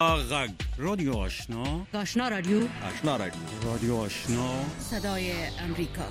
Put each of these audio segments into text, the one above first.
غږ رادیو آشنا، آشنا رادیو، آشنا رادیو، رادیو آشنا، صدای امریکا.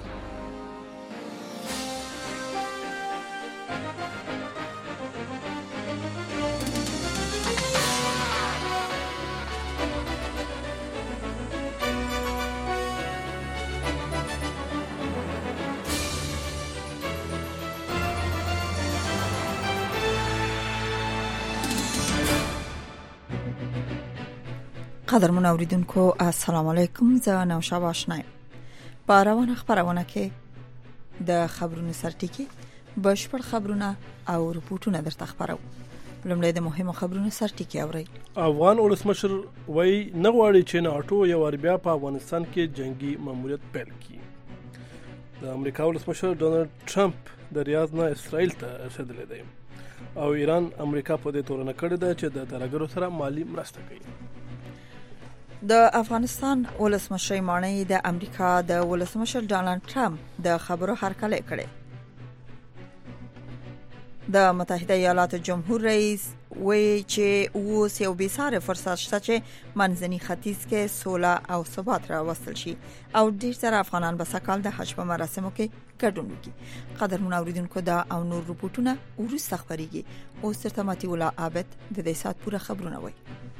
قدرمن اوریدونکو السلام علیکم. زه نوشابه آشنایم. په روانه خبرونه کې د خبرونو سرټکی بشپړ خبرونه او رپورټونه درته خبرو. لومړی د مهمو خبرونو سرټکی اورئ. افغان ولسمشر وای نه غواړي چې ناټو یو ور بیا په افغانستان کې جنگي ماموریت پیل کړي. د امریکا ولسمشر ډونالد ټرمپ د ریاض نه اسرائیل ته رسیدلی دی او ایران امریکا په دې تورنه کړې ده چې د ترګرو سره مالی مرسته کوي. د افغانستان ولسمشر مانی د امریکا د ولسمشر ډونالد ټرمپ د خبرو هرکلی کړي. د متحده ایالاتو جمهور رئیس وی چې اوس یو بیساره فرصت شته چې منځني ختیځ کې سوله او ثبات راوستل شي او ډیر زر افغانان به سکهال د حج په مراسمو کې ګډون وکړي. قدرمن اوریدونکو دا او نور رپورټونه وروسته خبريږي. اوس ترته ماتي ولا عابد د دې سات پوره خبرونه وایي.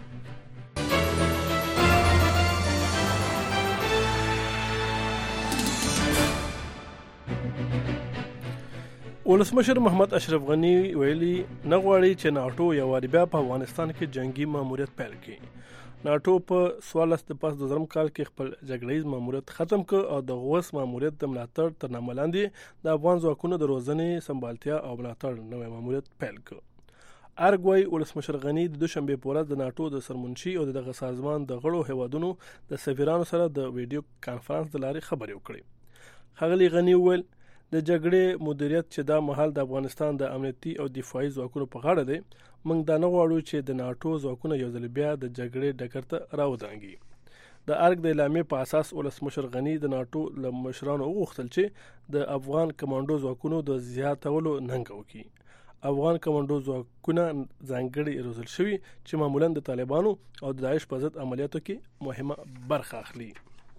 ولسمشر محمد اشرف غنی ویلي نه غواړي چې ناټو یو ور بیا په افغانستان کې جنگي ماموریت پیل کړي. ناټو په 2014 کال کې خپل جګړیز ماموریت ختم کړ او د غوث ماموریت د ملاتړ تر نامه لاندې د افغان ځواکونو د روزنې سمبالتیا او ملاتړ نوې ماموریت پیل کړ. ارګوي ولسمشر غنی د دوشنبه په ورځ د ناټو د سرمنشي او دغه سازمان د غړو هیوادونو د سفیرانو سره د ویډیو کانفرنس د لارې خبرې وکړې. خغلی غنی ویل د جګړې مدیریت چې دا مهال د افغانستان د امنیتي او دفاعي ځواکونو په غاړه دی، موږ دا نه غواړو چې د ناټو ځواکونه یو ځل بیا د جګړې ډګر ته راودانګي. د ارګ د اعلامیې په اساس ولسمشر غنی د ناټو له مشرانو وغوښتل چې د افغان کمانډو ځواکونو د زیاتولو ننګ وکړي. افغان کمانډو ځواکونه ځانګړي روزل شوي چې معمولا د طالبانو او د داعش په ضد عملیاتو کې مهمه برخه اخلي.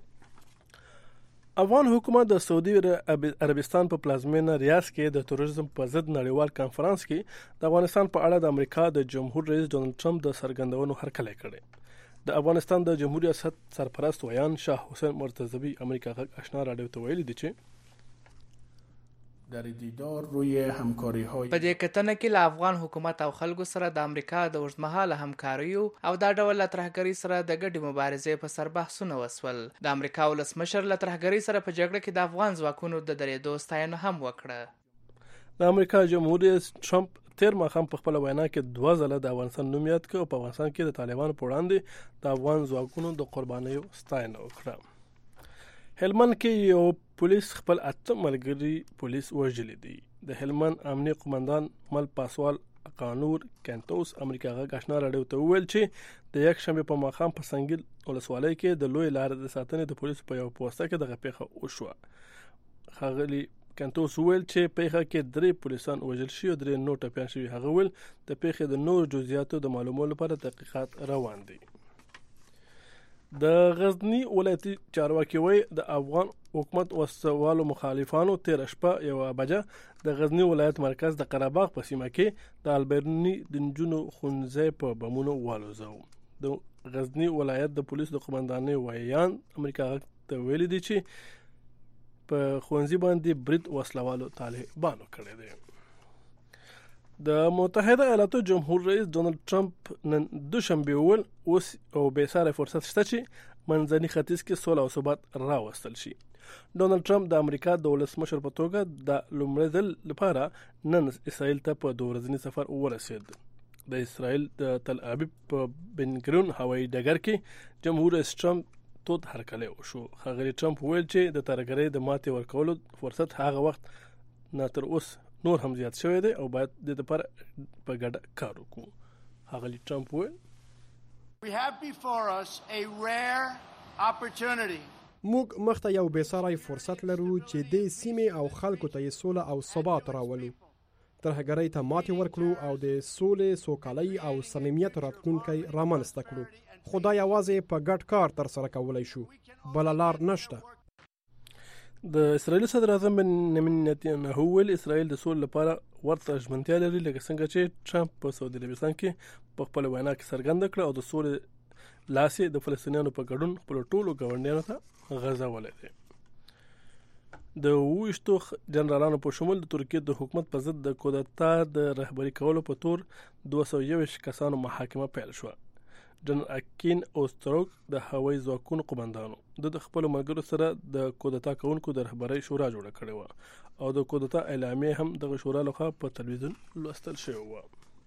افغان حکومت د سعودي عربستان په پلازمینه ریاض کې د تروریزم په ضد نړیوال کانفرنس کې د افغانستان په اړه د امریکا د جمهور رئیس ډونالد ټرمپ د سرګندونو هرکلی کړی. د افغانستان د جمهور ریاست سرپرست ویان شاه حسین مرتضوی امریکا غږ آشنا رادیو ته ویلي دي چې در دیدار روی همکاری‌های په دې کتنه کې له افغان حکومت او خلکو سره د امریکا د اوږدمهاله همکاریو او دا ډول ترهګرۍ سره د ګډې مبارزې په سر بحثونه وسول. د امریکا ولسمشر له ترهګرۍ سره په جګړه کې د افغان ځواکونو د درېدو ستاینه هم وکړه. د امریکا جمهور رئیس ټرمپ تیر ماښام په خپل وینا کې 2 ځله د افغانستان نوم یاد کړ او په افغانستان کې د طالبانو په وړاندې د افغان ځواکونو د قربانیو ستاینه وکړه. هلمند کې یو پولیس خپل 8 ملګري پولیس وژلي دي. د هلمند امنیه قومندان مل پاسوال قانور کینټوس امریکا غږ آشنا رادیو ته ویل چې د یک شنبه په ماښام په سنگیل ولسوالۍ کې د لوی لارې د ساتنې د پولیسو په یو پوسټه کې دغه پیښه وشوه. خغلی کینټوس ویل چې پیښه کې 3 پولیسان وژل شوي او 3 نور ټپیان شوي. هغه ویل د پیښې د نور جزئیاتو د معلومولو لپاره تحقیقات روان دي. د غزنی ولایتي چارواکي وای د افغان حکومت وسوالو مخالفانو تیر شپه یو بجه د غزنی ولایت مرکز د قرهباغ په سیمه کې د البرنی د نجونو خونځای په بمونو والوزو. د غزنی ولایت د پولیسو د قومندانۍ وایان امریکا ته ویلي دي چې په خونځي باندې برید وسلوالو طالبانو کړی دی. د متحده ایالاتو جمهور رئیس ډونالد ټرمپ نن دوشنبه ول اوس او بیساره فرصت شته چې منځني ختیځ کې سوله او ثبات راوستل شي. ډونالد ټرمپ د امریکا د ولسمشر په توګه د لومړي ځل لپاره نن اسرائیل ته په 2 ورځني سفر ورسېد. د اسرائیل د تل ابیب په بنګرون هوایي ډګر کې جمهور رئیس ټرمپ تود هرکلی وشو. خغلی ټرمپ ویل چې د ترګرۍ د ماتې ورکولو فرصت هغه وخت نه تر اوس نور هم زیات شوی دی او باید د لپاره په ګډه کار وکړو. خغلی ټرمپ ویل We have before us a rare opportunity. موږ مخته یو بیساری فرصت لرو چې د سیمې او خلکو ته سوله او ثبات راولو. ترهګرۍ ته ماتې ورکړو او د سولې، سوکالۍ او صمیمیت راتلونکی رامنځته کړو. خو دا یوازې په ګډ کار ترسره کولی شو، بله لار نشته. د اسرائیل صدر اعظم بنیامین نتنیاهو ویل اسرائیل د سولې لپاره ورته ژمنتیا لري، لکه څنګه چې ټرمپ په سعودي عربستان کې په خپل وینا کې څرګنده کړه او د سولې لاس د فلسطینیانو په ګډون خپل ټولو ګاونډیانو ته غځولی دی. د 20 جنرالانو په شمول د ترکیې د حکومت په ضد د کودتا د رهبري کولو په تور 221 کسانو محاکمه پیل شوه. جنرال اکین اوستروک د هوایي ځواکونو قومندانو د خپل ملګرو سره د کودتا کوونکو د رهبرۍ شورا جوړه کړې وه او د کودتا اعلامیه هم دغه شورا لخوا په تلویزیون لوستل شوې وه.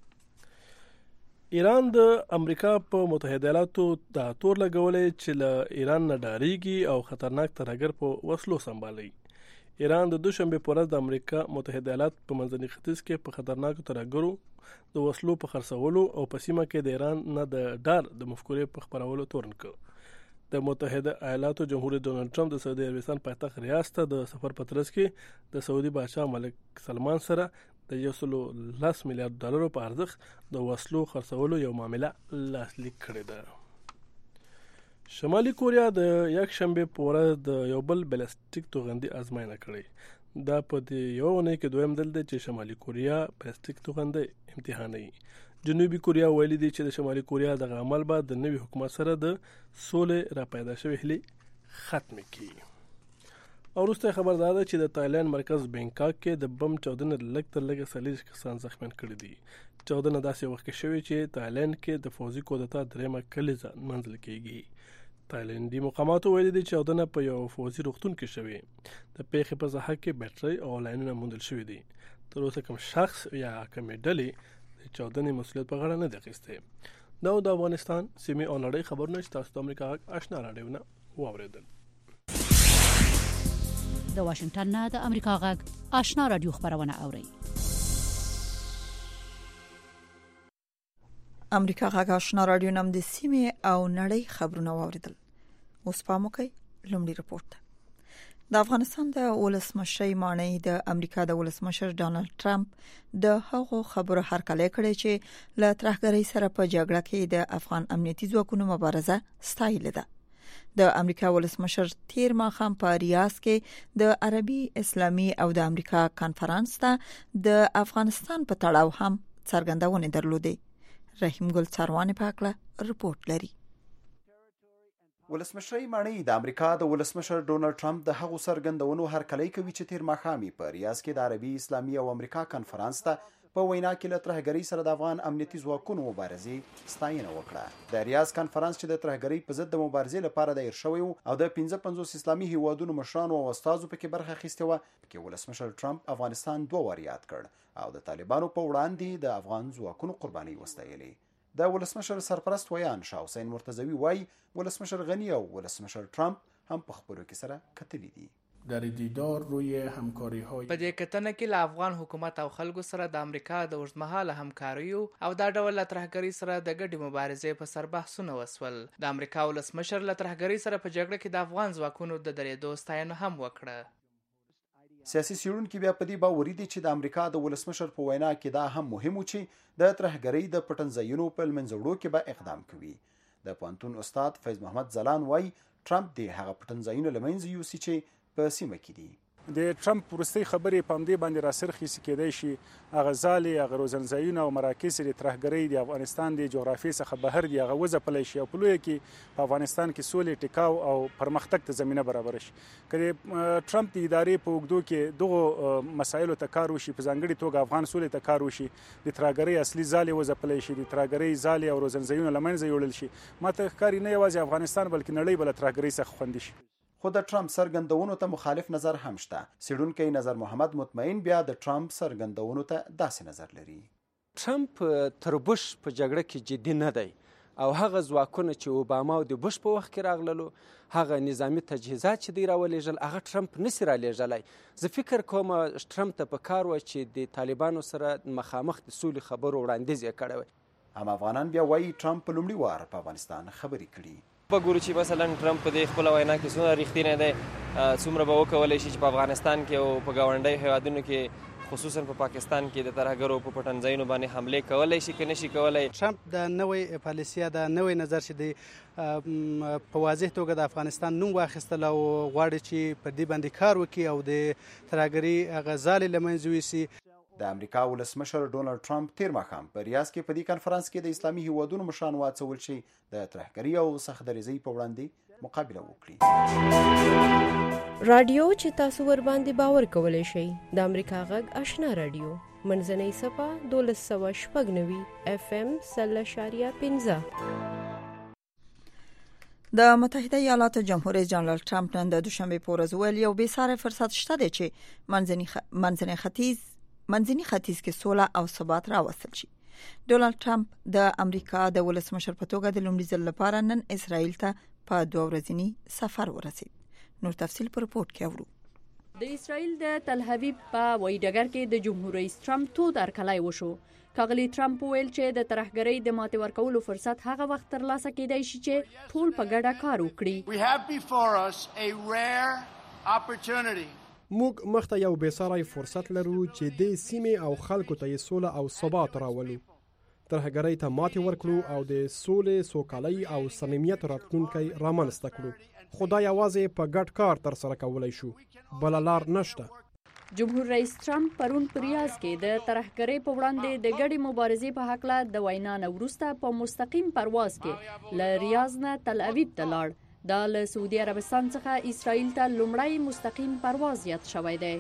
ایران د امریکا په متحده ایالاتو د تور لګولې چې له ایران نه ډاریږي او خطرناک ترهګر په وسلو سنبالي. ایران د دوشنبه په ورځ د امریکا متحده ایالات په منځني ختیځ کې په خطرناکو ترهګرو د وسلو په خرڅولو او په سیمه کې د ایران نه د ډار د مفکورې په خپرولو تورن کړ. د متحده ایالاتو جمهور رئیس ډونالډ ټرمپ د سعودي عربستان پایتخت ریاض ته د سفر په ترڅ کې د سعودي بادشاه ملک سلمان سره د $110 میلیارډ په ارزښت د وسلو خرڅولو یو معامله لاسلیک کړې ده. شمالي کوریا د یک شنبه په ورځ د یو بل بالستیک توغندي ازموینه کړې. دا په دې یو ونې کې دویم ځل دی چې شمالي کوریا بالستیک توغندي امتحانوي. جنوبي کوریا ویلي دی چې د شمالي کوریا دغه عمل به د نوي حکومت سره د سولې را پیدا شوې هلې ختم کړي. او وروسته خبر ده چې د تایلند مرکز بینکاک کې د بم چاودنې لږ تر لږه 40 کسان زخمیان کړي دي. چاودنه داسې وخت کې شوې چې تایلند کې د فوزي کودتا درېمه کلیزه منځل کېږي. تایلندي مقاماتو ویلي دي چې چاودنه په یو فوزي روغتون کې شوې. د پیښې په ځای کې بیټرۍ او لاینونه موندل شوي دي. تر اوسه کوم شخص یا کومې ډلې د چاودنې مسؤلیت په غاړه نه دی اخیستی. دا د افغانستان سیمې او نړۍ خبرونه چې تاسو د امریکا غږ آشنا راډیو نه واورېدل. د واشنگټن نه د امریکا غږ آشنا رادیو خبرونه اوري. امریکا غږ آشنا رادیو نم د سیمې او نړۍ خبرونه واوریدل. اوس پام وکړئ لومړی رپورټ. د افغانستان د ولسمشر مانۍ د امریکا د ولسمشر ډانلډ ټرمپ د هغو خبرو هرکلی کړی چې له ترهګرۍ سره په جګړه کې د افغان امنیتي ځواکونو مبارزه ستایلې ده. د امریکا ولسمشر تیر ماښام په ریاض کې د عربي اسلامي او د امریکا کانفرنس ته د افغانستان په تړاو هم څرګندونه درلوده. رحیم ګل څاروانه پاکله رپورټ لري. ولسمشر مانۍ د امریکا د ولسمشر ډونلډ ټرمپ د هغو څرګندونو هرکلی کوي چې تیر ماښام په ریاض کې د عربي اسلامي او امریکا کانفرنس ته په وینا کې له ترهګرۍ سره د افغان امنیتي ځواکونو مبارزې ستاینه وکړه. د ریاض کانفرنس چې د ترهګرۍ په ضد د مبارزې لپاره دایر شوی او د 55 اسلامي هیوادونو مشرانو او استادو پکې برخه اخیسته و، پکې ولسمشر ټرمپ افغانستان 2 وار یاد کړ او د طالبانو په وړاندې د افغان ځواکونو قرباني وستایلې. د ولسمشر سرپرست ویان شاه حسین مرتضوی وای ولسمشر غنی او ولسمشر ټرمپ هم په خبرو کې سره کتلي دي. در دیدار روی همکاری‌های په دې کتنه کې له افغان حکومت او خلکو سره د امریکا د اوږدمهاله همکاریو او دا ډول ترهګرۍ سره د ګډې مبارزې په سر بحثونه وسول. د امریکا ولسمشر له ترهګرۍ سره په جګړه کې د افغان ځواکونو د درېدو ستاینه هم وکړه. سیاسي څېړونکي بیا په دې باوري دي چې د امریکا د ولسمشر په وینا کې دا هم مهم و چې د ترهګرۍ د پټنځایونو په منځوړو کې به اقدام کوي. د پوهنتون استاد فیض محمد زلان وای ټرمپ د هغه پټنځایونو لمنځه یوسي چې په سیمه کې دي. د ټرمپ وروستۍ خبرې په همدې باندې راسرخي کېدای شي هغه ځالې هغه روزنځایونه او مراکز د ترهګرۍ د افغانستان د جغرافیې څخه بهر دي هغه وځپلی شي او په لویه کې په افغانستان کې سولې ټیکاو او پرمختګ ته زمینه برابره شي. که ټرمپ د ادارې په اوږدو کې دغو مسایلو ته کار وشي، په ځانګړې توګه افغان سولې ته کار وشي، د ترهګرۍ اصلي ځالې وځپلی شي، د ترهګرۍ ځالې او روزنځایونه له منځه یوړل شي، ماته ښکاري نه یوازې افغانستان بلکې نړۍ به له ترهګرۍ څخه خوندي شي. خو د ټرمپ څرګندونو ته مخالف نظر هم شته. څېړونکی نظر محمد مطمئن بیا د ټرمپ څرګندونو ته داسې نظر لري. ټرمپ تر بوش په جګړه کې جدي نه دی او هغه ځواکونه چې اوباما او د بوش په وخت کې راغللو، هغه نظامی تجهیزات چې دی راولېږل، هغه ټرمپ نسي رالیږلی. زه فکر کوم ټرمپ ته په کار و چې د طالبانو سره مخامخ د سولې خبرو وړاندیز یې کړی وی. هم افغانان بیا وایي ټرمپ په لومړي وار په افغانستان خبرې کړي. په ګورو چې مثلا ټرمپ په دې خپل وینا کې څومره رښتینی دی، څومره به وکولی شي چې په افغانستان کې او په ګاونډیو هیوادونو کې خصوصا په پاکستان کې د ترهګرو په پټنځایونو باندې حمله کولای شي که نشي کولای. ټرمپ د نوې پالیسي د نوې نظر چې دی په واضح توګه د افغانستان نوم واخیستل او غواړي چې په دې باندې کار وکړي او د ترهګرۍ هغه ځالې له منځه یوسي. د امریکا ولسمشر ډونالد ټرمپ تیر ماښام په ریاض کې په دې کنفرانس کې د اسلامي هیوادونو مشران وهڅول چې د ترهګرۍ او سخت دریځۍ په وړاندې مقابله وکړي. رادیو چې تاسو ور باندې باور کولای شئ د امریکا غږ آشنا رادیو منځنۍ صفه 1296 FM 0.15. د متحده ایالاتو جمهور رئیس ډونالد ټرمپ نن د دوشنبه په ورځ ویل یو بې ساري فرصت شته دی چې منځني ختیځ کې سوله او ثبات راوستل شي. ډونالد ټرمپ د امریکا د ولسمشر په توګه د لومړي ځل لپاره نن اسرائیل ته په 2 ورځنی سفر ورسید. نور تفصیل په رپورت کې اورو. د اسرائیل د تل ابیب په وایډګر کې د جمهور رئیس ټرمپ تود هرکلی وشو. کاغلی ټرمپ ویل چې د ترهګرۍ د ماتې ورکولو فرصت هغه وخت ترلاسه کېدای شي چې ټول په ګډه کار وکړي. We have before us a rare opportunity. موږ مخته یو بېساری فرصت لرو چې د سیمې او خلکو ته سوله او ثبات راولو. ترهګرۍ ته ماتې ورکړو او د سولې، سوکالۍ او صمیمیت راتلونکی رامنځته کړو. خدای یوازې په ګډ کار تر سره کولای شو. بل لار نشته. جمهور رئیس ټرمپ پرون په ریاض کې د ترهګرۍ په وړاندې د ګډې مبارزې په حق له د وینا نه وروسته په مستقیم پرواز کې له ریاض نه تل ابیب ته لاړ. دا له سعودي عربستان څخه اسرائیل ته لومړی مستقیم پرواز یاد شوی دی.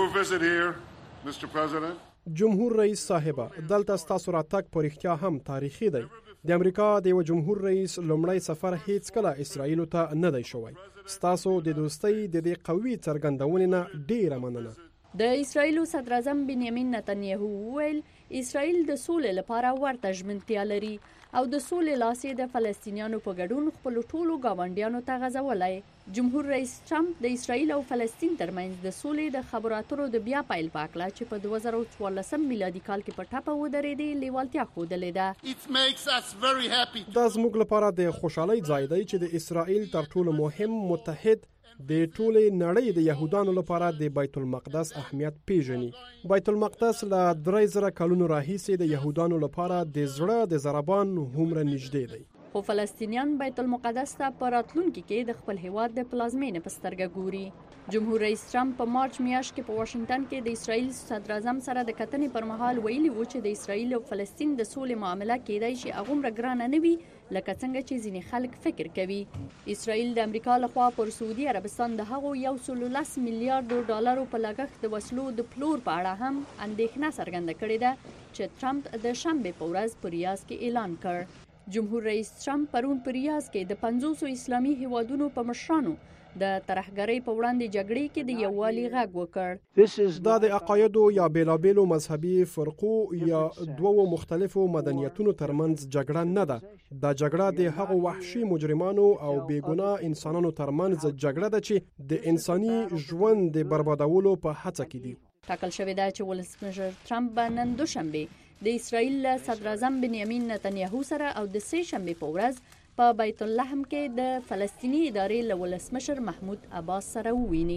جمهور رئیس صاحبه، دلته ستاسو راتګ په رښتیا هم تاریخي دی. د امریکا د یو جمهور رئیس لومړی سفر هیڅ کله اسرائیل ته نه دی شوی. ستاسو د دوستۍ د دې قوي څرګندونې نه ډیره مننه. د اسرائیل صدر اعظم بنیامین نتنیاهو وویل اسرائیل د سولې لپاره ورته ژمنتیا لري او د سولې لاسې د فلسطینیانو په ګډون خپل ټولو گاونډیانو ته غځولای. جمهور رئیس ټرمپ د اسرائیل او فلسطین ترمنځ د سولې د خبرو اترو د بیا پیل په اړه چې په 2014 میلادي کال کې په ټاپه ودرېدې لیوالتیا ښودلې ده. دا زموږ لپاره د خوشحالۍ ځای دی چې د اسرائیل تر ټولو مهم متحد د ټولې نړۍ د يهودانو لپاره د بیت المقدس اهمیت پیژني. بیت المقدس له 3000 کلونو راهیسې د يهودانو لپاره د زړه د ضربان هومره نږدې دی. خو فلسطینیان بیت المقدس ته په راتلونکي کې د خپل هیواد د پلازمینې په سترګه ګوري. جمهور رئیس ټرمپ په مارچ میاشت کې په واشنگټن کې د اسرائیل صدر اعظم سره د کتنې پر مهال ویلي و چې د اسرائیل او فلسطین د سولې معامله کېدای شي هغومره ګرانه نه وي لکه څنګه چې ځینې خلک فکر کوي. اسرائیل د امریکا لخوا پر سعودي عربستان د هغو 110 میلیارډ ډالرو په لګښت د وسلو د پلور په اړه هم اندېښنه څرګنده کړې ده چې ټرمپ د شنبه په ورځ په ریاض کې اعلان کړ. جمهور رئیس ټرمپ پرون په ریاض کې د 500 اسلامي هیوادونو په مشرانو د ترهګرۍ په وړاندې جګړې کې د یووالي غږ وکړ. دا د عقایدو یا بیلابیلو مذهبي فرقو یا دوو مختلفو مدنیتونو ترمنځ جګړه نه ده. دا جګړه د هغو وحشي مجرمانو او بیګناه انسانانو ترمنځ جګړه ده چې د انساني ژوند د بربادولو په هڅه کې دي. ټاکل شوې ده چې ولسمشر ټرمپ به نن دوشنبه د اسرائیل صدر اعظم بنیامین نتنیاهو سره او د سه شنبه په ورځ په بیت اللحم کې د فلسطینی ادارې له ولسمشر محمود عباس سره وویني.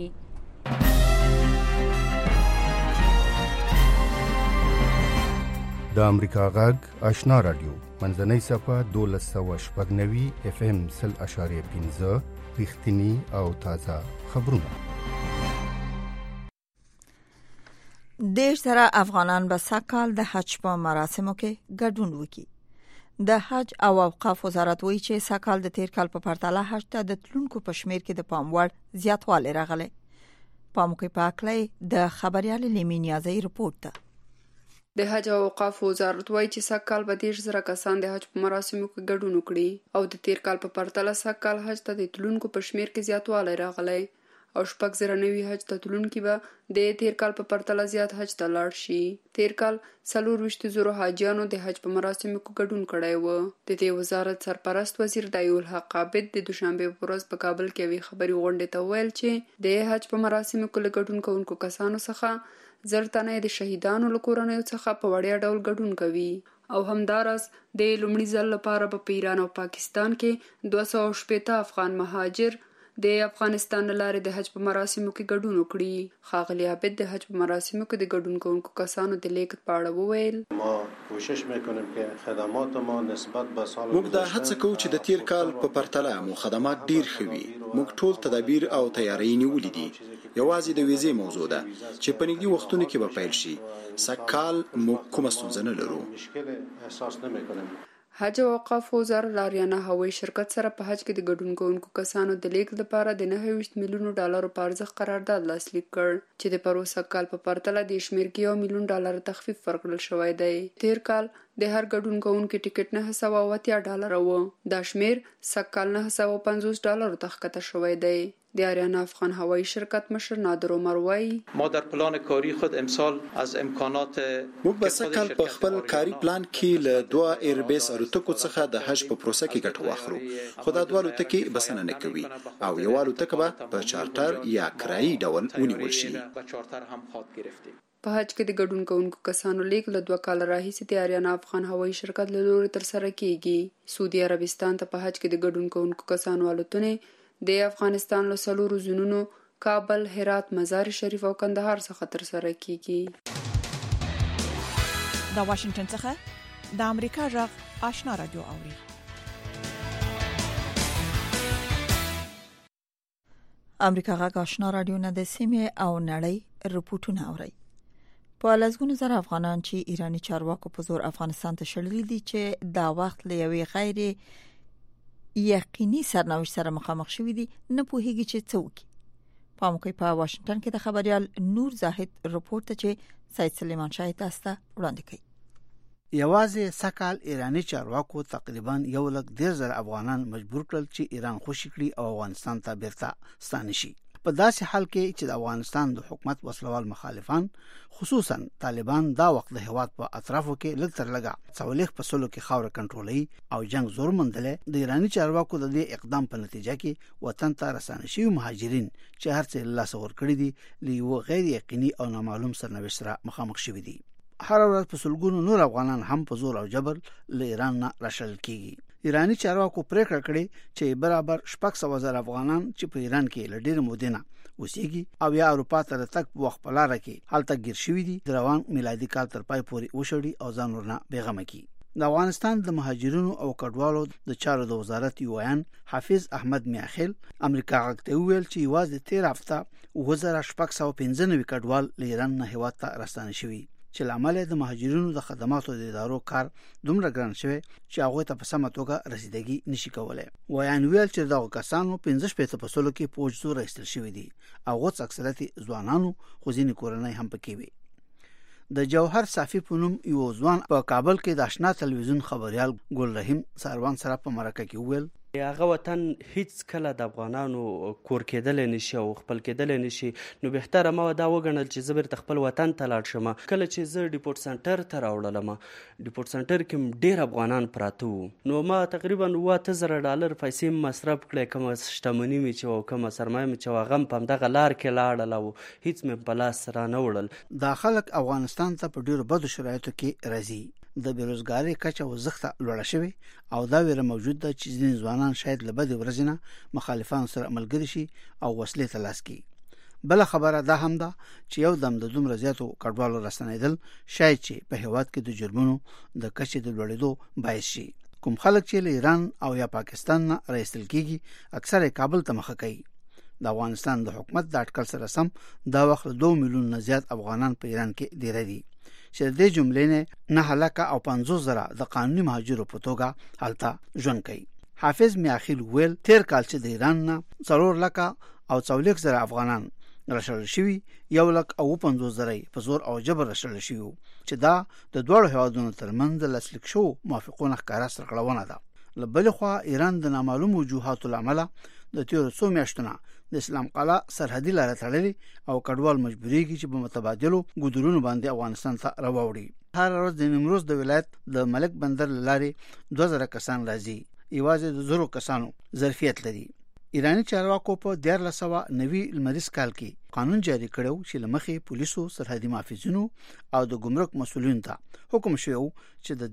د امریکا غږ آشنا رادیو منځنۍ صفه 1296 FM 0.15 رښتینی او تازه خبرونه. دیش سره افغانان به سکهال د حج په مراسمو کې ګډون وکړي. د حج او اوقاف وزارت وایي چې سکهال د تیر کال په پرتله حج ته د تلونکو په شمیر کې د پام وړ زیاتوالی راغلی. پاموکې پاکلی د خبريال لیمي نیازی رپورت ده. د حج او اوقاف وزارت وایي چې سکهال به 10,000 کسان د حج په مراسمو کې ګډون وکړي او د تیر کال په پرتله سکهال حج ته د تلونکو په شمیر کې زیاتوالی راغلی او 6,000 حج ته تلونکي به د تیر کال په پرتله زیات حج ته لاړ شي. تیر کال 24,000 حاجیانو د حج په مراسمو کې ګډون کړی و. د دې وزارت سرپرست وزیر ډایو الحق عابد د دوشنبه په ورځ په کابل کې وی خبري غونډې ته ویل چې د حج په مراسمو کې ګډون کوونکو کسانو څخه 10 تنه د شهیدانو له کورنیو څخه په وړیا ډول ګډون کوي او همدارس د لومړي ځل لپاره په ایران او پاکستان کې 280 افغان مهاجر د افغانستان لاره د حج په مراسمو کې ګډون وکړي. ښاغلي عابد د حج په مراسمو کې د ګډون کوونکو کسانو د لیک په اړه وویل. ما کوشش میکنیم که خدمات ما نسبت به سال موږ دا هڅه کوو چې د تیر کال په پرتله مو خدمات ډیر ښه وي. موږ ټول تدابیر او تیاری نیولې دي. یوازې د ویزې موضوع ده چې په نږدې وختونو کې به پیل شي. سږکال موږ کومه ستونزه نه لرو. مشکل احساس نمیکنیم. حج او اوقاف وزارت د آریانا هوایي شرکت سره په حج کې د ګډون کوونکو کسانو د لیږد لپاره د 29 میلیونو ډالرو په ارزښت قرارداد لاسلیک کړ چې د پروسه کال په پرتله د شمېر کې 1 میلیون ډالر تخفیف ورکړل شوی دی. تیر کال د هر ګډون کوونکو ټیکټ 980 ډالر و. دا شمېر سږکال 950 ډالر ته ښکته شوی دی. د آریانا افغان هوایی شرکت مشر نادر عمر وایي ما در پلان کاری خود امسال از امکانات موږ به سږکال په خپل کاري پلان کې له 2 ایربیس الوتکو څخه د حج په پروسه کې ګټه واخلو. خو دا 2 الوتکې بسنه نه کوي او یو الوتکه به په چارټر یا کرایي ډول ونیول شي. په حج کې د ګډون کوونکو کسانو لیک له 2 کال راهیسې د آریانا افغان هوایی شرکت له لوري ترسره کیږي. سعودي عربستان ته په حج کې د ګډون کوونکو کسانو الوتنې د افغانستان له 4 زونونو کابل، هرات، مزار شریف او کندهار څخه ترسره کیږي. د واشنگټن څخه د امریکا غږ آشنا رادیو اوري. امریکا غږ آشنا رادیو نه د سیمې او نړۍ رپورټونه اوري. په لږونو زره افغانان چې ایرانی چارواکو په زور افغانستان ته شړلي دي چې دا وخت له یوې غیر یقیني سرنوشت سره مخامخ شوي دي نه پوهیږي چې څه وکړي. په موقع په واشنگټن کې د خبريال نور زاهد رپورت چې سید سلیمان شاه تاسو ته وړاندې کړي. یوازې سکهال ایرانی چارواکو تقریبا 1,10,000 افغانان مجبور کړل چې ایران خوشی کړي او افغانستان ته بیرته ستانه شي. په داسې حال کې چې د افغانستان د حکومت وسلوال مخالفان خصوصا طالبان دا وخت د هواد په اطرافو کې لږ تر لږه 40 فصلو کې خاور کنټرولي او جنگ زور مندله د ایرانی چارواکو د دې اقدام په نتیجه کې وطن ته رسانه شوي مهاجرین چې هر څه الله سور کړی دي لیو غیر یقیني او نامعلوم سرنوشت سره مخامخ شوي دي. هر ورځ په سلګونو نور افغانان هم په زور او جبر له ایران نه راشل کیږي. ایرانی چارواکو پریکړه کړې چې برابر 600,000 افغانان چې په ایران کې لډیر مودینه اوسېږي او یا اروپا ته تک په وخت په لار کې هلته گیر شوي دي د روان میلادي کال تر پای پورې وشړي او ځان ورنه بیغمه کی. د افغانستان د مهاجرینو او کډوالو د چارو د وزارت یوان حافظ احمد میاخیل امریکا غږ ویل چې یوازې 13 هفته 2695 کډوال له ایران نه هیواد ته راستانه شوي چې لامل د مهاجرینو د خدماتو د ادارو کار دومره ګران شوی چې هغه ته په سمه توګه رسیدګي نشي کولای. وایان ویل چې دغه کسانو 15 فصلو کې پوج زور ایستل شوی دي او غوڅ اکثریت ځوانانو خو ځینې کورنۍ هم پکې وي. د جوهر صافی په نوم یو ځوان په کابل کې د آشنا تلویزیون خبريال ګل رحیم ساروان سره په مرکه کې ویل هغه وطن هیڅ کله د افغانانو کور کېدل نشي او خپل کېدل نشي. نو بهتره ما دا وګڼل چې زبر خپل وطن ته لاړ شم. کله چې زه ډیپورت سنټر ته راوړلم ډیپورت سنټر کې ډیر افغانان پراته وو. نو ما تقریبا 8000 ډالر پیسې مصرف کړې کوم شتمنۍ می چې کوم سرمایه می چې هغه په دغه لار کې لاړل او هیڅ مې بلاس را نه وړل. دا خلک افغانستان ته په ډیرو بدو شرایطو کې راځي. د بیروزګاری کچه وزخته لوړه شوی او دا ویره موجود ده چې ځینې ځوانان شاید له بدې ورځې نه مخالفان سره ملګري شي او وسلې ته لاس کړي. بل خبره دا هم ده چې یو دم د دومره زیاتو کډوالو راستنېدل شاید چې په هیواد کې د جرمونو د کچې د لوړېدو باعث شي. کوم خلک چې له ایران او یا پاکستان نه راایستل کیږي اکثره کابل ته مخه کوي. د افغانستان د حکومت د اټکل سره سم دا وخت 2 میلیون نه زیات افغانان په ایران کې ډیر دي چې د جملې نه هلاکه او 50,000 د قانوني مهاجرو په توګه حالت ژوند کوي. حافظ میاخیل ویل تیر کال چې د ایران نه 4 لک او 40,000 افغانان راشل شوي 1,50,000 په زور او جبر راشل شوي چې دا د دوه هیوادونو ترمنځ لاسلیک شو موافقونه ښکارا سرکړونه ده. لبل خو ایران د نامعلوم وجوهاتو لامل د تیر څو میاشتونو د اسلام قلعه سرحدي لاره تړلې او کډوال مجبوريږي چې په متبادلو ګودرونو باندې افغانستان ته راوړي. هر ورځ د نیمروز د ولایت د ملک بندر لارې 2000 کسان راځي. یوازې د 0 کسانو ظرفیت لري. ایرانی چارواکو په 1490 لمریز کال کې قانون جاری کړو چې لمخې پولیسو سرحدي محافظینو او د ګمرک مسولینو ته حکم شوی چې د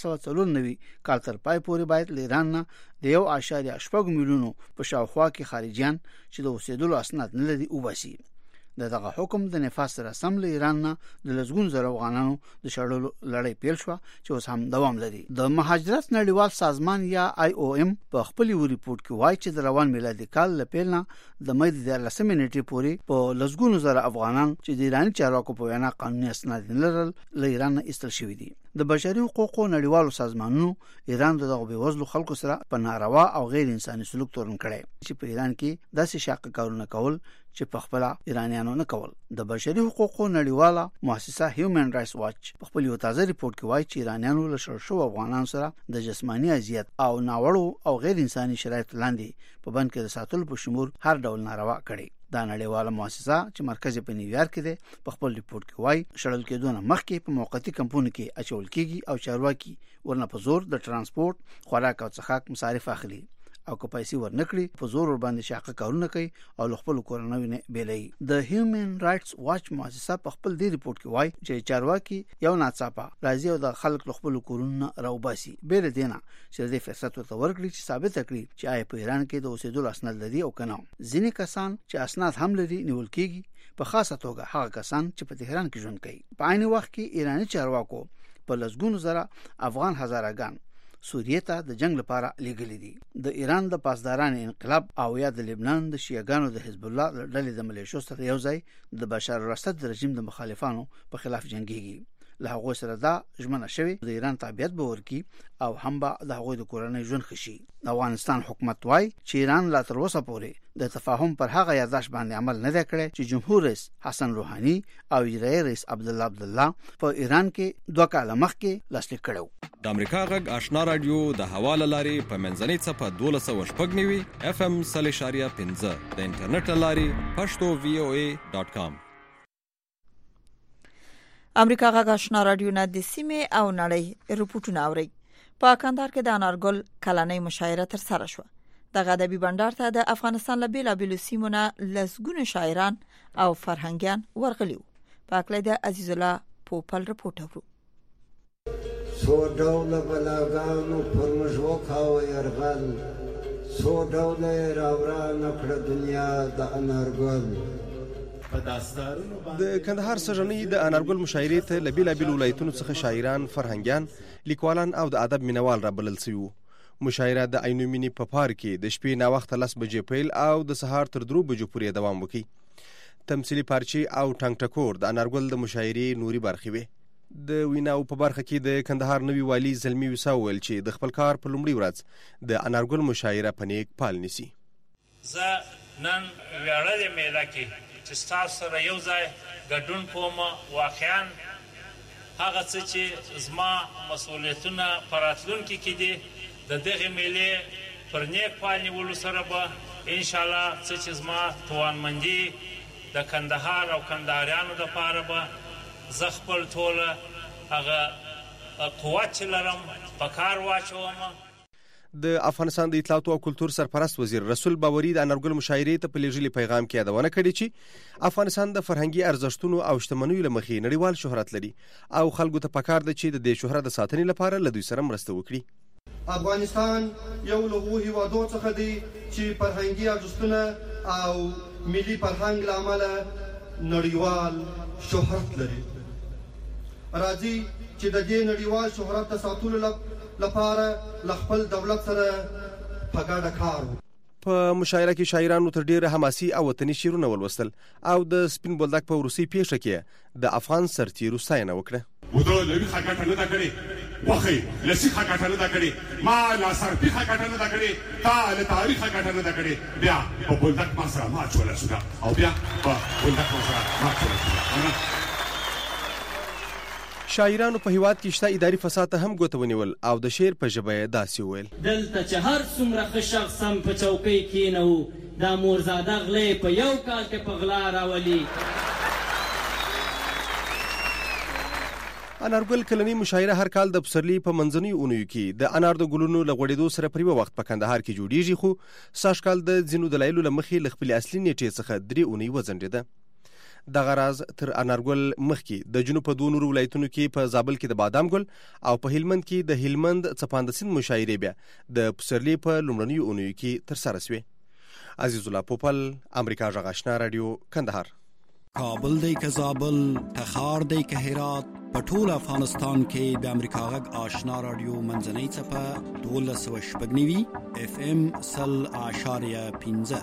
1494 کال تر پای پورې باید ایران نه د 1.8 میلیونو په شاوخوا کې خارجيان چې د اوسېدلو اسناد نه لري وباسي. دغه حکم د نفاذ سره سم له ایران نه د لزګون زره افغانانو د شړلو لړۍ پیل شو چې اوس هم دوام لري. د مهاجرت نړیوال سازمان یا IOM په خپل ریپورت کې وایي چې د روان میلادي کال له پیل نه د مې د 13 نیټې پورې په لزګون زره افغانان چې د ایرانی چارواکو په وینا قانوني اسناد نه لرل له ایران نه ایستل شوی دي. د بشري حقوقو نړیوالو سازمانونو ایران دغه بېوزلو خلکو سره په ناروا او غیر انساني سلوک تورن کړي چې په ایران کې داسې شاق کارونه کول چې په خپل ایرانیانو نه کول. د بشري حقوقو نړیواله مؤسسه هیومن رائټس واچ په خپل یو تازه ریپورت کې وایي چې ایرانیانو له شړشو افغانانو سره د جسمانی اذیت او ناوړو او غیر انساني شرایط لاندې په بند کې د ساتلو په شمول هر ډول ناروا کړي. دا نړیواله مؤسسه چې مرکز په نیویارک کې ده په خپل ریپورت کې وایي شړل کېدونه مخکې په موقتی کمپونو کې اچول کېږي او چارواکي ورنه په زور د ترانسپورت خوراک او څښاک مصارف اخلي او که پیسې ورنکړي په زور ور باندې شاقه کارونه کوي او خپل کورنۍ نه بیلي. د هیومن رائټس واچ مؤسسه په خپل دی ریپورت کې وایي چې چارواکي یو ناڅاپه راځي او د خلک خپل کورونه راوباسي بیل دینه چې د فرصت ورته ورکړي چې ثابت کړي چې آی په ایران کې د اوسېدلو اسناد لري او کنه. ځینې کسان چې اسناد هم لري نیول کېږي په خاصه توګه هغه کسان چې په تهران کې ژوند کوي. په عین وخت کې ایرانی چارواکو په لزګونو زره افغان هزارهګان سوریه ته د جنگ لپاره لېږلي دي. د ایران د پاسداران انقلاب او یا د لبنان د شیعاګانو د حزب الله ډلې د ملیشو سره یو ځای د بشار الاسد رژیم د مخالفانو په خلاف جنگيږي. له هغه سره دا ژمنه شوی د ایران تابعیت به ورکی او هم به د هغه د کورنۍ ژوند خشي. افغانستان حکومت وايي چې ایران لا تر اوسه پورې د تفاهم پر هغه یاداش باندې عمل نه کړی چې جمهور رئیس حسن روحاني او اجرایي رئیس عبدالله په ایران کې 2 کال مخکې لاسلیک کړو. د امریکا غږ آشنا رادیو د حواله لاري په منځنۍ صفه 1290 FM 0.5 د انټرنیټ لاري pashto.voa.com. امریکا غږ آشنا رادیو نه د سیمې او نړۍ رپورټونه اوري. په کندهار کې د انارګل کلنۍ مشاعره تر سره شو. دغه ادبي بندر ته د افغانستان له بیلابیلو سیمو نه لسګونه شاعران او فرهنګیان ورغلي وو. په اکله د عزیز الله پوپل رپورټ اورو. سو ډول بلاګانو پر مجو کاوه يرغل سو ډول راوران کړه دنیا د انارګل. د کندهار سژنې د انارګل مشاعرې ته له بیلابیلو ولایتونو څخه شاعران، فرهنګیان، لیکوالان او د ادب مینوال را بلل شوي وو. مشاعره د عینومینی په پارک کې د شپې نا وخت 10 بجې پیل او د سهار تر 3 بجو پورې دوام وکړي. تمثيلي پارچې او ټنګ ټکور د انارګل د مشاعرې نوري برخې وي. د ویناو په برخه کې د کندهار نوی والی زلمی وساو ویل چې د خپل کار په لومړي ورځ د انارګل مشاعره په نیک پال نسی. زه نن ویاړلې میله کې چې تاسو سره یو ځای ګډون کوم. واقعا هغه څه چې زما مسؤلیتونه پراتلونکي کې دي د دغه میلې پر نیک پال نیولو سره به ان شاء الله څه چې زما توانمندي د کندهار او کندهاریانو لپاره به زه خپل ټوله هغه قوت چې لرم په کار واچوم. د افغانستان د اطلاعات او کلتور سرپرست وزیر رسول باوري د انارګل مشاعرې ته په لېږلي پیغام کې یادونه کړې چې افغانستان د فرهنګي ارزښتونو او شتمنیو له مخې نړیوال شهرت لري او خلکو ته پکار ده چې د دې شهرت د ساتنې لپاره له دوی سره مرسته وکړي. افغانستان یو له هیوادو څخه دی چې فرهنګي ارزښتونه او ملي فرهنګ له امله نړیوال شهرت لري. راځي چې د دې نړیوال شهرت د ساتلو لپاره خپل دولت سره په ګډه کار وکړو. په مشاعره کې شاعرانو تر ډیره حماسي او وطني شعرونه ولوستل او د سپین بولدک په روسي پیښه کې د افغان سرتیرو ستاینه وکړه. ودا لوي خاګټه نه دا کړې وخی لسی خاګټه نه دا کړې ما لا سرتي خاګټه نه دا کړې تا له تاریخ خاګټه نه دا کړې بیا په بولدک ما سره ما چولا شو او بیا په بولدک ما سره ما چولا شو. شاعرانو په هیواد کې شته اداري فساد ته هم ګوته ونیول او د شعر په ژبه یې داسې وویل. دلته چې هر څومره ښه شخص هم په چوکۍ کېنو دا مورزاده غلې په یو کال کې په غلا راولي. انارګل کلنی مشاعره هر کال د پسرلی په منځنۍ اونیو کې د انار د ګلونو لغوړېدو سره پر یو وخت په کندهار کې جوړیږي، خو ساشکال د ځینو دلایلو لمخې ل خپل اصلي نیټې څخه 3 اونۍ وځنډېده. دغه راز تر انارګل مخکې د جنوب په 2 نورو ولایتونو کې په زابل کې د بادام ګل او په هلمند کې د هلمند څپاندسین مشاعرې بیا د پسرلی په لومړنۍ اونیو کې تر سره شوې. عزیز الله پوپل، امریکا غږ آشنا رادیو، کندهار. کابل دی که زابل، تخار دی که هرات، په ټول افغانستان کې د امریکا غږ آشنا رادیو منځنۍ څپه 12.9 FM 100.15.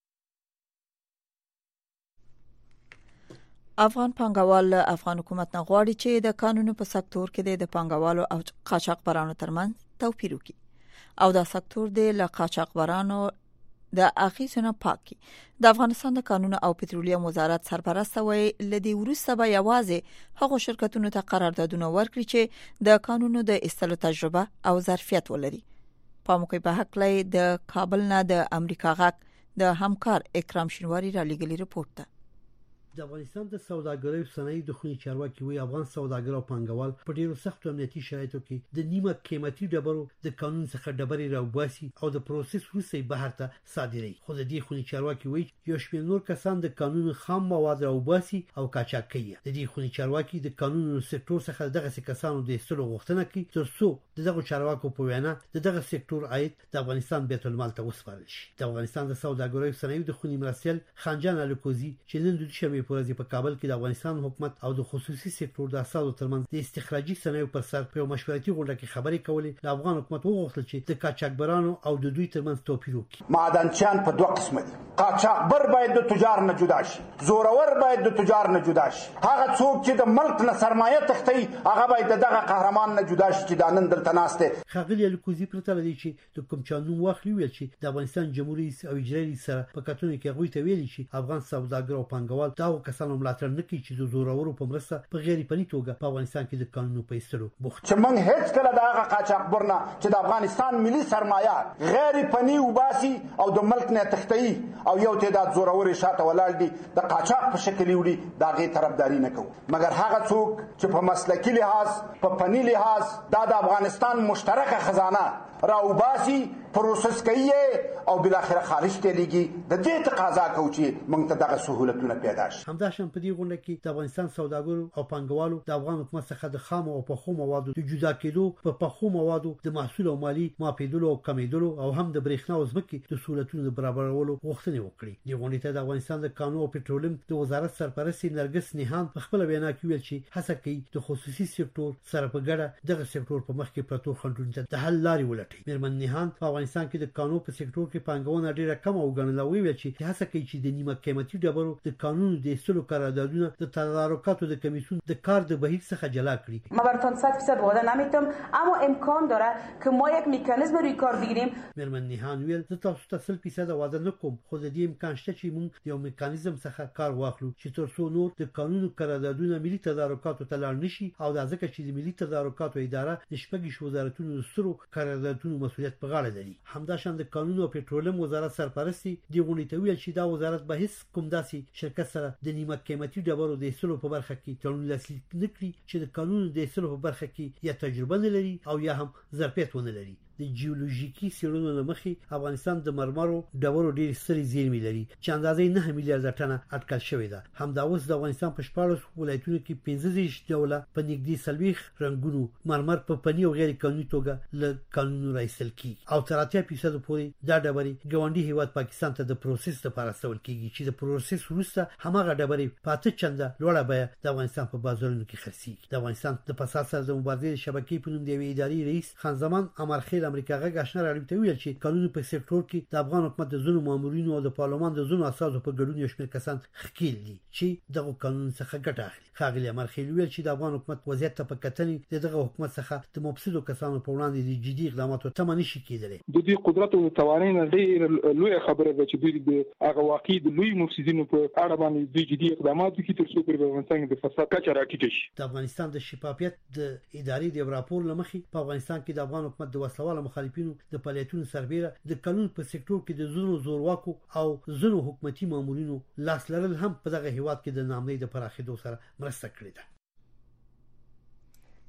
افغان پانګوال افغان حکومت نه غواړي چې د قانونو په سکتور کې د پانګوالو او قاچاقبرانو ترمنځ توپیر وکړي او دا سکتور د قاچاقبرانو د اخیسونه پاکي. د افغانستان د قانون او پټرولیم وزارت سرپرست وی لدی ورسته به یوازې هغو شرکتونو ته قراردادونه ورکړي چې د قانونو د استلو تجربه او ظرفیت ولري. په موقع په حق لای د کابل نه د امریکا غږ د همکار اکرام شینواری را لګلی رپورت ده. د افغانستان د سوداګرۍ صنایع د خونی چارواکي وی افغان سوداګر او پانګوال په ډیرو سختو امنیتي شرایطو کې د نیمه قیمتي ډبرو د قانون څخه ډبرې راوباسي او د پروسس وروسته بهر ته صادري. خو د دې خونی چارواکي وی یو شمېر نور کسان د قانون خام مواد راوباسي او قاچاق کوي. د دې خونی چارواکي د قانون سکتور څخه دغه کسانو د استلو غوښتنه کوي ترڅو دغه چارواکو په وینا دغه سکتور عاید د افغانستان بیت المال ته وسپارل شي. د افغانستان د سوداګرۍ صنایع د خونی مرسل خانجان الکوزي چې نن د شمې پورې په کابل کې د افغانستان حکومت او د خصوصي سکتور د اساسو ترمنځ د استخراجي صنایعو پر سر په مشورتي غونډه کې خبرې کولې. د افغان حکومت وغوښتل چې د قاچاقبرانو او د دوی ترمنځ توپیر وکړي. معدنچیان په 2 قسمه دي. قاچاقبر باید د تجار نه جدا شي، زورور باید د تجار نه جدا شي. هغه څوک چې د ملک نه سرمایه تختی هغه باید دغه قهرمان نه جدا شي چې د نن دلته ناشته. خغلی الکوزي پرته لدی چې د کوم چانو واخلي ویل چې د افغانستان جمهوریت او اجرایي سره په کتونو کې غوي ته ویلي چې افغان سوداګر او پانګوال دا کسانو ملاتړ نه کوي چې د زورورو په مرسته په غیر پني توګه په افغانستان کې د قانونو په استلو بوخت. چې موږ هیڅ کله دغه قاچاقبرنا چې د افغانستان ملي سرمایه غیر پني وباسي او د ملک نه تختی او یو تعداد زورور شاته ولاړ دي د قاچاق په شکل وړي دغه طرفداري نه کوي. مګر هغه څوک چې په مسلکي لحاظ په پني لحاظ د افغانستان مشترکه خزانه راوباسي پروسس کوي او بل اخر خارج ته لګي د دې تقاضا کوي چې موږ ته دغه سہولتونه پیدا شي. همداشان په دې غونډه کې د افغانستان سوداګرو او پانګوالو د افغان حکومت څخه د خام او پخو موادو د جدا کېدو په پخو موادو د محصول او مالی ماپیدلو او کمیدلو او هم د برېښنا او ځمکې د سہولتونو د برابرولو غوښتنه وکړي. د غونډې ته د افغانستان د قانون او پټرولیم د وزارت سرپرست نرګس نیهان په خپل وینا کې ویل چې هڅه کوي د خصوصي سکتور سره په ګډه دغه سکتور په مخ کې پروتو خنډونو ته د حل لارې ولټوي. میرمن نیهان په افغانستان کې د قانون په سکتور کې پانګونه ډیره کم او ګڼل وی چې هڅه کوي چې د نیمه قیمتي ډبرو د قانون د استلو قراردادونه د تدارکاتو د کمیسیون د کار د بهیر څخه جلا کړي. ما براتون 100% وعده نمیتونم اما امکان داره که ما یک مکانیزم روی کار بگیریم. میرمن نیهان ویل زه تاسو ته 100% وعده نکوم خو د دې امکان شته چې موږ یو مکانیزم څخه کار واخلو چې ترڅو نور د قانون قراردادونه ملي تدارکاتو ته لاړ نشي او دا ځکه چې د ملي تدارکاتو اداره د شپږ وزارتونو د سترو قراردادونو مسؤلیت په غاړه لري. همداشان د قانون او پټرولیم وزارت سرپرستی دی غونډې ته ویل چې دا وزارت به هیڅ کوم داسې شرکت سره د نیمه قیمتي ډبرو د استلو په برخه کې تړون لاسلیک نه کړي چې د قانون د استلو په برخه کې یا تجربه نه لري او یا هم ظرفیت ونه لري. د جیولوژیکي سیړونو لمخې افغانستان د مرمرو ډبرو ډېر سترې زیرمې لري چې اندازې 9 میلیارډ ټنه اټکل شوې ده. همدا اوس د افغانستان په 14 ولایتونو کې 15 ډوله په نږدې 40 رنګونو مرمر په پني او غیر قانوني توګه له قانونو راایستل کیږي او تر 80% پورې دا ډبرې ګاونډي هیواد پاکستان ته د پروسس لپاره استول کیږي چې د پروسس وروسته هماغه ډبرې په 8 چنده لوړه بیه د افغانستان په بازارونو کې خرڅېږي. د افغانستان د فساد سره د مبارزې شبکې په نوم د اداري رئیس خان زمان امرخیل امریکا غږ آشنا راډیو ته ویل چې قانون په سکتور کې د افغان حکومت د ځینو مامورینو او د پارلمان د ځینو اساسو په ګډون یو شمېر کسان ښکیل دي چې دغه قانون څخه ګټه اخلي. ښاغلي امرخیل ویل چې د افغان حکومت وضعیت ته په کتنې دغه حکومت څخه د مفسدو کسانو په وړاندې د جدي اقداماتو تمه نشي کېدلی. د دې قدرت او توانین ډېر لوی خبره ده چې دوی د هغه واقعي د لوی مفسدینو په اړه باندې د جدي اقدامات کوي تر څو په افغانستان کې د فساد کچه راټیټه شي. د افغانستان د شفافیت د اداري د راپور لمخې په افغانستان کې د افغان حکومت د وسلوال مخالفینو د فعالیتونو سربېره د قانون په سکتور کې د زونو زورواکو او زونو حکومتي مامورینو لاس لرل هم په دغه هیواد کې د نامنۍ د پراخېدو سره مرسته کړې ده.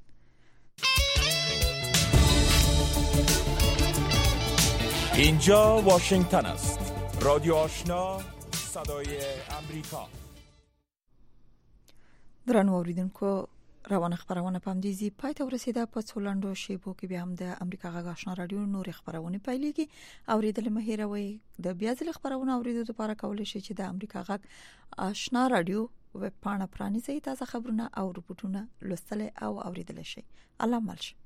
اینجا واشنگتن است. رادیو آشنا، صدای امریکا. درنو اوریدونکو، روان خبرونه پامدیزی پای ته ورسیده. په څولندو شیبو کې به هم د امریکا غږ آشنا رادیو نور خبرونه پیلېږي. اوریدل مهیروي د بیا ځل خبرونه اوریدو لپاره کولای شي چې د امریکا غږ آشنا رادیو ویب پاڼه پرانیزئ. تازه خبرونه او رپورټونه لوستل او اوریدل شي. الله ملش.